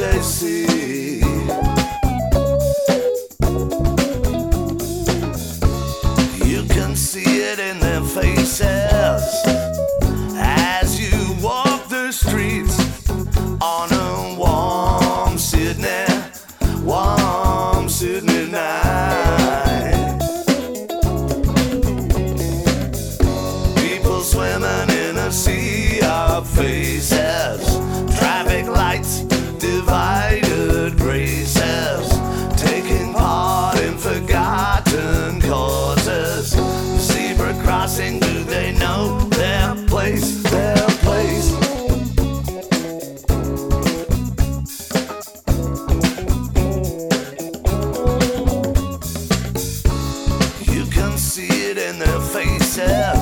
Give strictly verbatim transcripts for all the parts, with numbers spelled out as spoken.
they see. You can see it in their faces as you walk the streets on a warm Sydney, warm Sydney night. People swimming in a sea of faces, traffic lights, divided races, taking part in forgotten causes. Zebra crossing, do they know their place, their place? You can see it in their faces,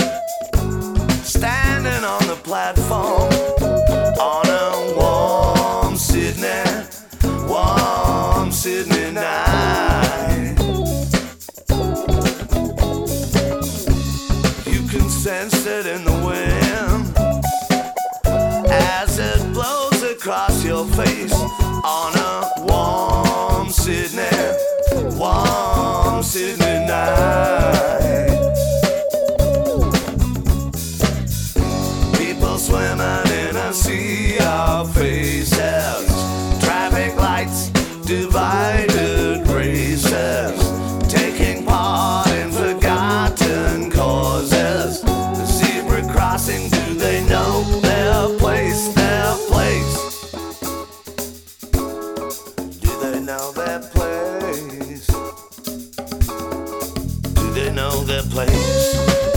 standing on the platform on a warm Sydney, warm Sydney night. You can sense it in the wind as it blows across your face on a warm Sydney, warm Sydney night. People swimming in a sea of faces, traffic lights, divided races, taking part in forgotten causes. The zebra crossing, do they know their place, their place? Do they know their place? Do they know their place?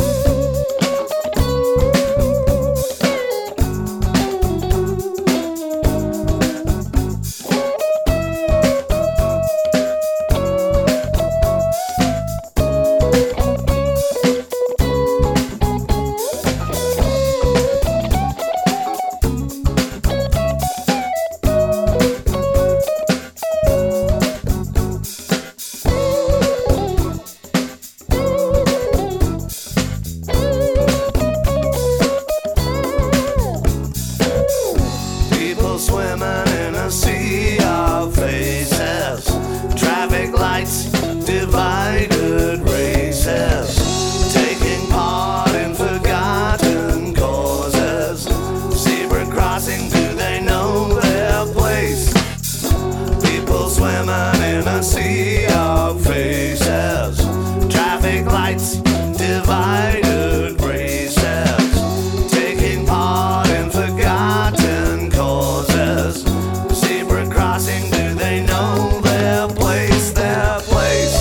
Swimming in a sea of faces, traffic lights, divided races, taking part in forgotten causes. Zebra crossing, do they know their place? People swimming in a sea of faces, traffic lights, divided races, taking part in forgotten causes. Zebra crossing, do they know their place, their place?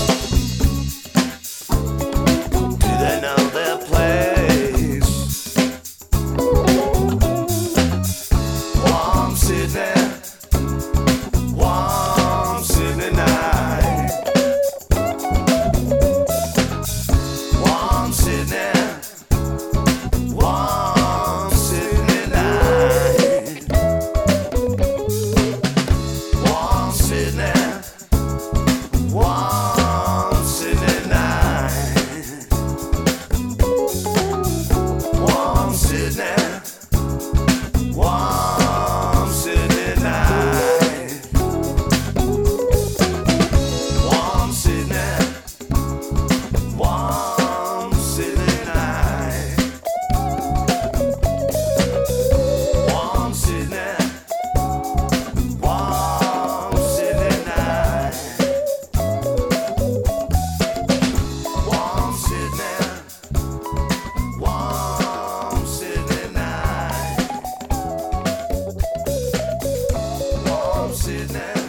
Do they know their place? Warm Sydney, warm Sydney night. Warm Sydney, warm Sydney night. Warm Sydney, warm Sydney night. Warm Sydney, warm Sydney night. Warm Sydney, warm Sydney night. Warm Sydney, warm Sydney night. Warm Sydney, warm Sydney night. Warm Sydney.